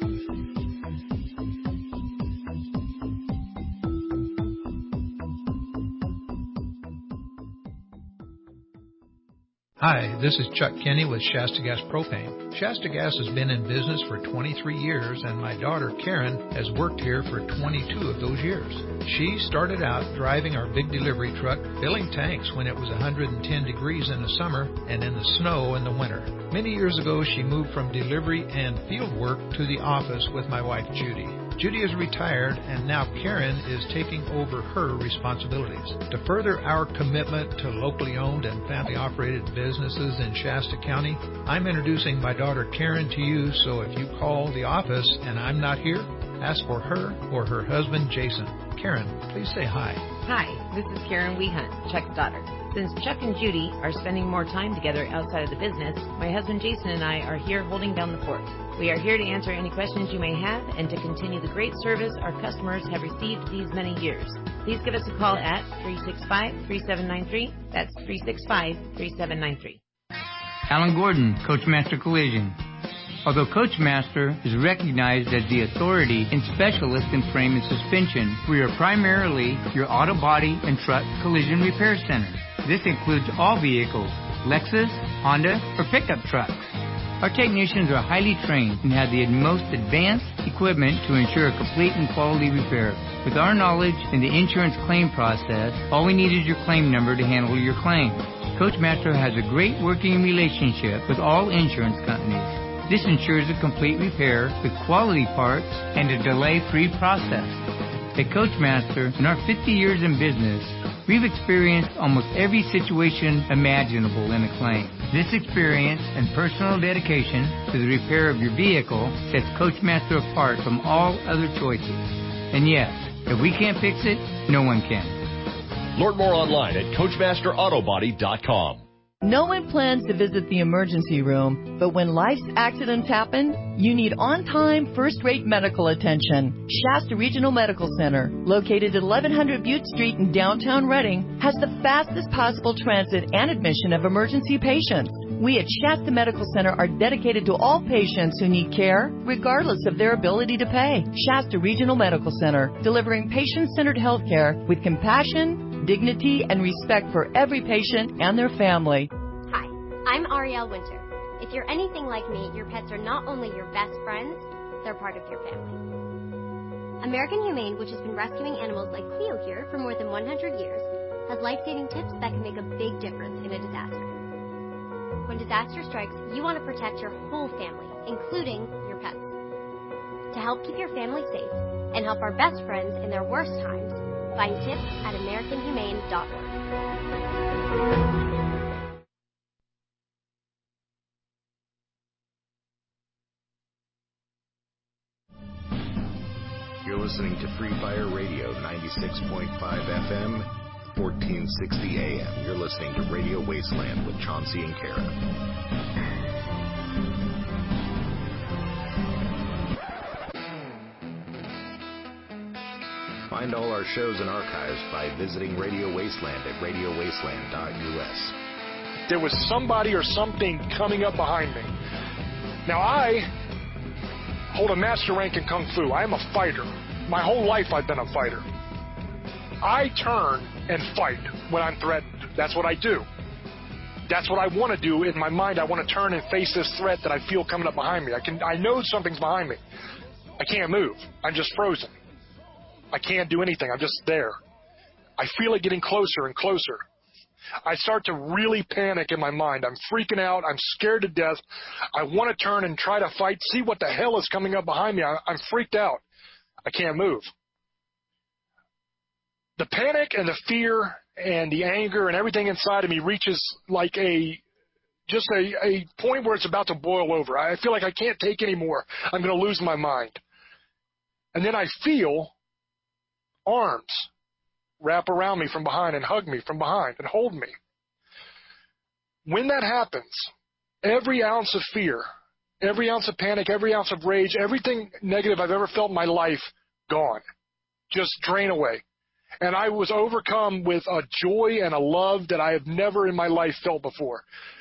Hi, this is Chuck Kenny with Shasta Gas Propane. Shasta Gas has been in business for twenty-three years, and my daughter Karen has worked here for twenty-two of those years. She started out driving our big delivery truck, filling tanks when it was one hundred ten degrees in the summer and in the snow in the winter. Many years ago, she moved from delivery and field work to the office with my wife Judy. Judy is retired, and now Karen is taking over her responsibilities. To further our commitment to locally owned and family-operated businesses in Shasta County, I'm introducing my daughter Karen to you, so if you call the office and I'm not here, ask for her or her husband Jason. Karen, please say hi. Hi, this is Karen Wehunt, Chuck's daughter. Since Chuck and Judy are spending more time together outside of the business, my husband Jason and I are here holding down the fort. We are here to answer any questions you may have and to continue the great service our customers have received these many years. Please give us a call at three six five, three seven nine three. That's three six five, three seven nine three. Alan Gordon, Coachmaster Collision. Although Coachmaster is recognized as the authority and specialist in frame and suspension, we are primarily your auto body and truck collision repair center. This includes all vehicles, Lexus, Honda, or pickup trucks. Our technicians are highly trained and have the most advanced equipment to ensure a complete and quality repair. With our knowledge in the insurance claim process, all we need is your claim number to handle your claim. Coachmaster has a great working relationship with all insurance companies. This ensures a complete repair with quality parts and a delay-free process. At Coachmaster, in our fifty years in business, we've experienced almost every situation imaginable in a claim. This experience and personal dedication to the repair of your vehicle sets Coachmaster apart from all other choices. And yes, if we can't fix it, no one can. Learn more online at Coachmaster Auto Body dot com. No one plans to visit the emergency room, but when life's accidents happen, you need on-time, first-rate medical attention. Shasta Regional Medical Center, located at eleven hundred Butte Street in downtown Reading, has the fastest possible transit and admission of emergency patients. We at Shasta Medical Center are dedicated to all patients who need care, regardless of their ability to pay. Shasta Regional Medical Center, delivering patient-centered health care with compassion, dignity, and respect for every patient and their family. Hi, I'm Arielle Winter. If you're anything like me, your pets are not only your best friends, they're part of your family. American Humane, which has been rescuing animals like Cleo here for more than one hundred years, has life-saving tips that can make a big difference in a disaster. When disaster strikes, you want to protect your whole family, including your pets. To help keep your family safe and help our best friends in their worst times, find tips at American Humane dot org. You're listening to Free Fire Radio, ninety-six point five F M, fourteen sixty A M. You're listening to Radio Wasteland with Chauncey and Kara. Find all our shows and archives by visiting Radio Wasteland at radio wasteland dot U S. There was somebody or something coming up behind me. Now, I hold a master rank in Kung Fu. I am a fighter. My whole life I've been a fighter. I turn and fight when I'm threatened. That's what I do. That's what I want to do in my mind. I want to turn and face this threat that I feel coming up behind me. I can. I know something's behind me. I can't move. I'm just frozen. I can't do anything. I'm just there. I feel it getting closer and closer. I start to really panic in my mind. I'm freaking out. I'm scared to death. I want to turn and try to fight, see what the hell is coming up behind me. I, I'm freaked out. I can't move. The panic and the fear and the anger and everything inside of me reaches like a just a, a point where it's about to boil over. I feel like I can't take any more. I'm going to lose my mind. And then I feel arms wrap around me from behind and hug me from behind and hold me. When that happens, every ounce of fear, every ounce of panic, every ounce of rage, everything negative I've ever felt in my life, gone. just drain away. And I was overcome with a joy and a love that I have never in my life felt before.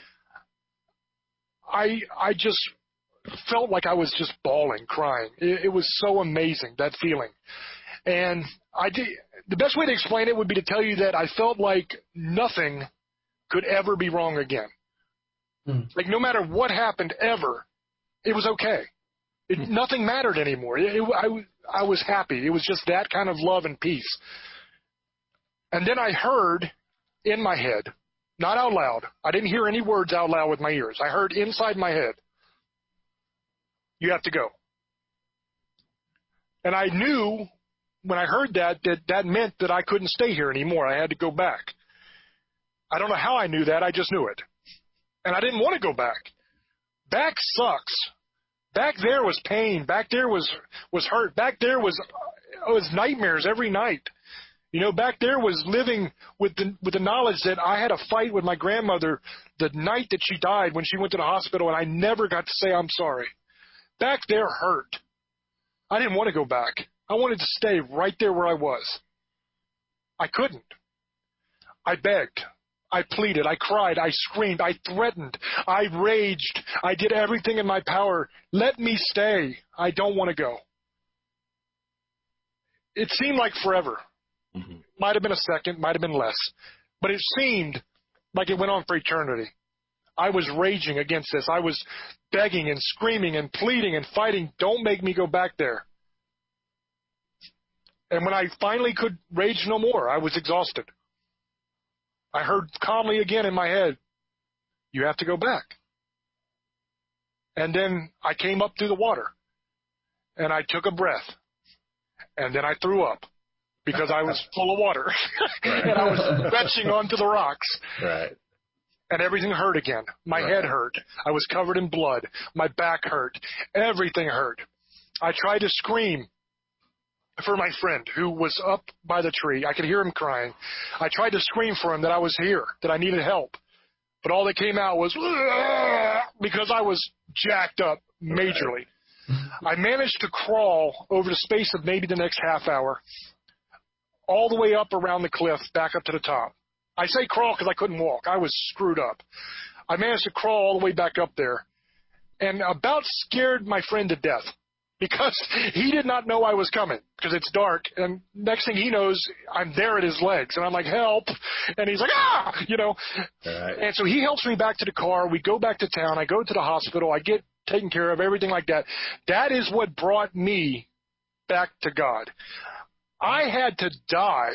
I I just felt like I was just bawling, crying. It, it was so amazing, that feeling. And I did, the best way to explain it would be to tell you that I felt like nothing could ever be wrong again. Mm. Like no matter what happened ever, it was okay. It, mm. Nothing mattered anymore. It, it, I, I was happy. It was just that kind of love and peace. And then I heard in my head, not out loud. I didn't hear any words out loud with my ears. I heard inside my head, you have to go. And I knew when I heard that, that that meant that I couldn't stay here anymore. I had to go back. I don't know how I knew that. I just knew it. And I didn't want to go back. Back sucks. Back there was pain. Back there was, was hurt. Back there was, was nightmares every night. You know, back there was living with the, with the knowledge that I had a fight with my grandmother the night that she died when she went to the hospital, and I never got to say I'm sorry. Back there hurt. I didn't want to go back. I wanted to stay right there where I was. I couldn't. I begged. I pleaded. I cried. I screamed. I threatened. I raged. I did everything in my power. Let me stay. I don't want to go. It seemed like forever. Mm-hmm. Might have been a second, might have been less. But it seemed like it went on for eternity. I was raging against this. I was begging and screaming and pleading and fighting, don't make me go back there. And when I finally could rage no more, I was exhausted. I heard calmly again in my head, you have to go back. And then I came up through the water, and I took a breath, and then I threw up. Because I was full of water, and I was retching onto the rocks. Right. And everything hurt again. My right. head hurt. I was covered in blood. My back hurt. Everything hurt. I tried to scream for my friend who was up by the tree. I could hear him crying. I tried to scream for him that I was here, that I needed help. But all that came out was because I was jacked up majorly. Right. I managed to crawl over the space of maybe the next half hour, all the way up around the cliff, back up to the top. I say crawl because I couldn't walk. I was screwed up. I managed to crawl all the way back up there and about scared my friend to death because he did not know I was coming because it's dark. And next thing he knows, I'm there at his legs. And I'm like, help. And he's like, ah, you know. Right. And so he helps me back to the car. We go back to town. I go to the hospital. I get taken care of, everything like that. That is what brought me back to God. I had to die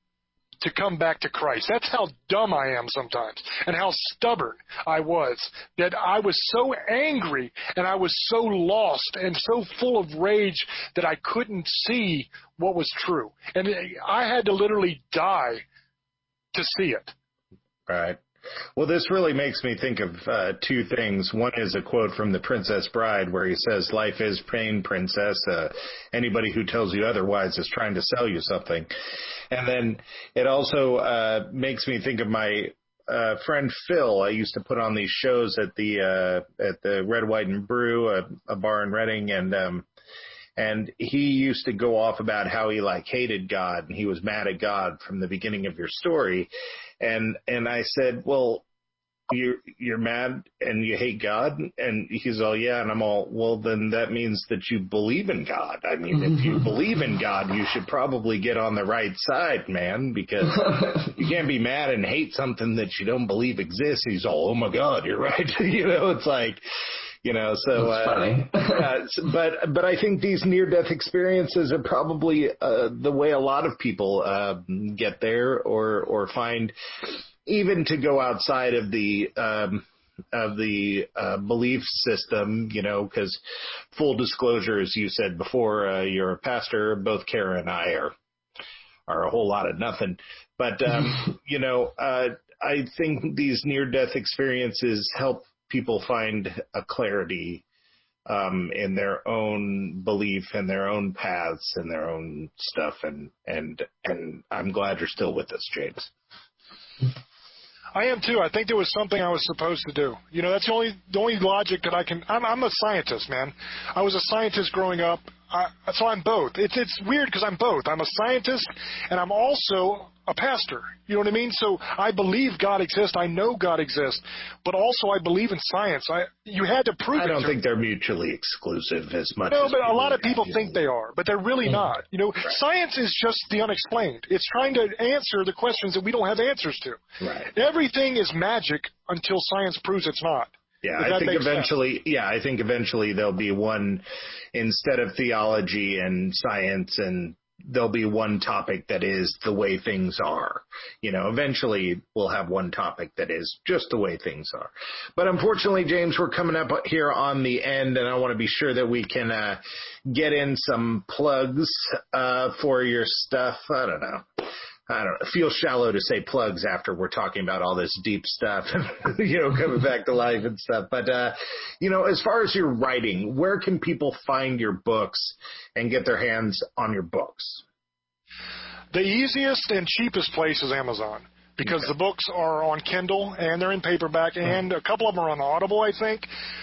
to come back to Christ. That's how dumb I am sometimes and how stubborn I was, that I was so angry and I was so lost and so full of rage that I couldn't see what was true. And I had to literally die to see it. Right. Well, this really makes me think of uh, two things. One is a quote from The Princess Bride where he says, life is pain, princess. Uh, anybody who tells you otherwise is trying to sell you something. And then it also uh, makes me think of my uh, friend Phil. I used to put on these shows at the uh, at the Red, White, and Brew, a, a bar in Reading, and um, and he used to go off about how he like hated God and he was mad at God from the beginning of your story. And, and I said, well, you're, you're mad and you hate God? And he's all, yeah. And I'm all, well, then that means that you believe in God. I mean, if you believe in God, you should probably get on the right side, man, because you can't be mad and hate something that you don't believe exists. He's all, oh my God, you're right. You know, it's like, you know, so, That's uh, funny. uh, but, but I think these near-death experiences are probably, uh, the way a lot of people, uh, get there or, or find even to go outside of the, um, of the, uh, belief system, you know, cause full disclosure, as you said before, uh, you're a pastor. Both Kara and I are, are a whole lot of nothing, but, um, you know, uh, I think these near-death experiences help people find a clarity um, in their own belief and their own paths and their own stuff. And, and, and I'm glad you're still with us, James. I am too. I think there was something I was supposed to do. You know, that's the only, the only logic that I can, I'm, I'm a scientist, man. I was a scientist growing up. I, so I'm both. It's it's weird because I'm both. I'm a scientist and I'm also a pastor. You know what I mean? So I believe God exists. I know God exists, but also I believe in science. I you had to prove. I it don't to think me. they're mutually exclusive as much. No, as but a lot of people have. think they are, but they're really not. You know, right. Science is just the unexplained. It's trying to answer the questions that we don't have answers to. Right. Everything is magic until science proves it's not. Yeah, I think eventually, sense. yeah, I think eventually there'll be one, instead of theology and science, and there'll be one topic that is the way things are. You know, eventually we'll have one topic that is just the way things are. But unfortunately, James, we're coming up here on the end, and I want to be sure that we can uh, get in some plugs uh, for your stuff. I don't know. I don't know, it feels shallow to say plugs after we're talking about all this deep stuff, you know, coming back to life and stuff. But, uh, you know, as far as your writing, where can people find your books and get their hands on your books? The easiest and cheapest place is Amazon, because okay. the books are on Kindle and they're in paperback, and a couple of them are on Audible, I think.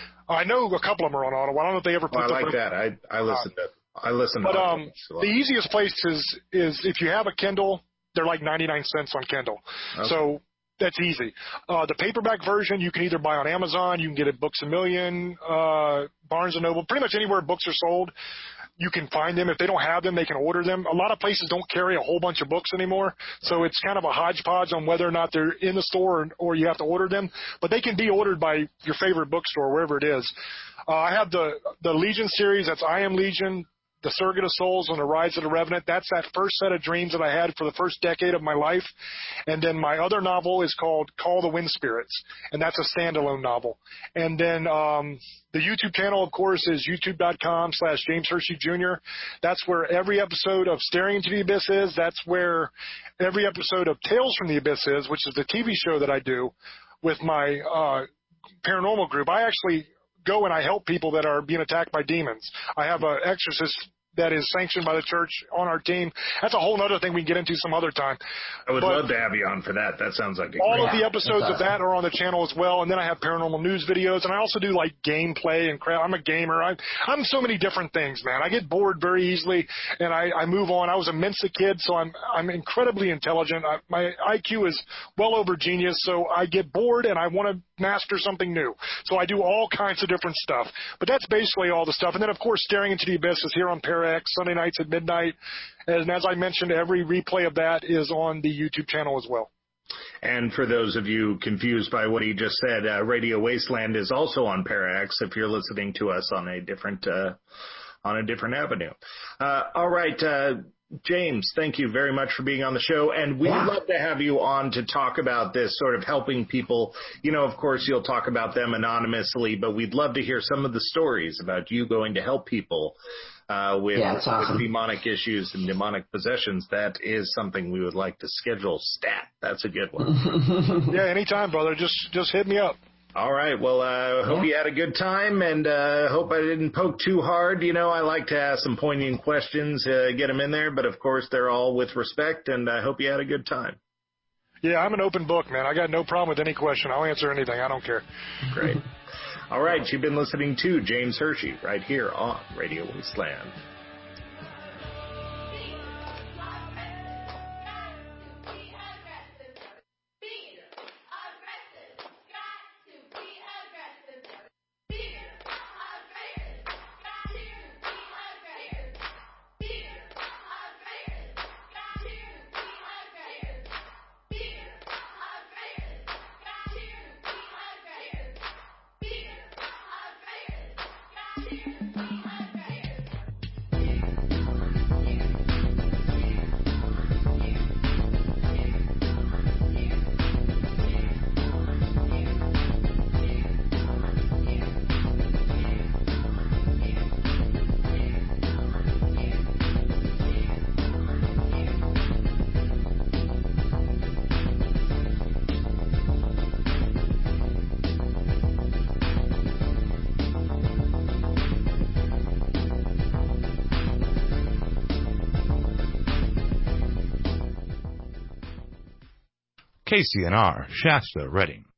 I know a couple of them are on Audible. I don't know if they ever put well, I like the that. I, I listen to I listen to But um, the easiest place is, is if you have a Kindle, they're like ninety-nine cents on Kindle. Okay. So that's easy. Uh, the paperback version, you can either buy on Amazon, you can get it Books A Million, uh, Barnes and Noble, pretty much anywhere books are sold. You can find them. If they don't have them, they can order them. A lot of places don't carry a whole bunch of books anymore, so it's kind of a hodgepodge on whether or not they're in the store or, or you have to order them. But they can be ordered by your favorite bookstore, wherever it is. Uh, I have the, the Legion series. That's I Am Legion, The Surrogate of Souls, and The Rise of the Revenant. That's that first set of dreams that I had for the first decade of my life. And then my other novel is called Call the Wind Spirits, and that's a standalone novel. And then um, the YouTube channel, of course, is youtube.com slash James Hershey Junior That's where every episode of Staring into the Abyss is. That's where every episode of Tales from the Abyss is, which is the T V show that I do with my uh, paranormal group. I actually go and I help people that are being attacked by demons. I have an exorcist that is sanctioned by the church on our team. That's a whole other thing we can get into some other time. I would but love to have you on for that. That sounds like a all great of the yeah, episodes awesome. of that are on the channel as well. And then I have paranormal news videos, and I also do like gameplay and crap. I'm a gamer. I, I'm so many different things, man. I get bored very easily, and I, I move on. I was a Mensa kid, so I'm I'm incredibly intelligent. I, my I Q is well over genius, so I get bored and I want to master something new. So I do all kinds of different stuff. But that's basically all the stuff. And then, of course, Staring into the Abyss is here on Parax Sunday nights at midnight. And as I mentioned, every replay of that is on the YouTube channel as well. And for those of you confused by what he just said, uh, Radio Wasteland is also on Parax if you're listening to us on a different uh, on a different avenue. Uh, all right, uh, James, thank you very much for being on the show, and we'd yeah. love to have you on to talk about this, sort of helping people. You know, of course, you'll talk about them anonymously, but we'd love to hear some of the stories about you going to help people uh, with, yeah, awesome. with demonic issues and demonic possessions. That is something we would like to schedule. Stat, that's a good one. Yeah, anytime, brother. Just just hit me up. All right. Well, I uh, hope yeah. you had a good time, and uh, hope I didn't poke too hard. You know, I like to ask some poignant questions, uh, get them in there, but of course they're all with respect, and I hope you had a good time. Yeah, I'm an open book, man. I got no problem with any question. I'll answer anything. I don't care. Great. All right. You've been listening to James Hershey right here on Radio Wasteland. K C N R, Shasta, Redding.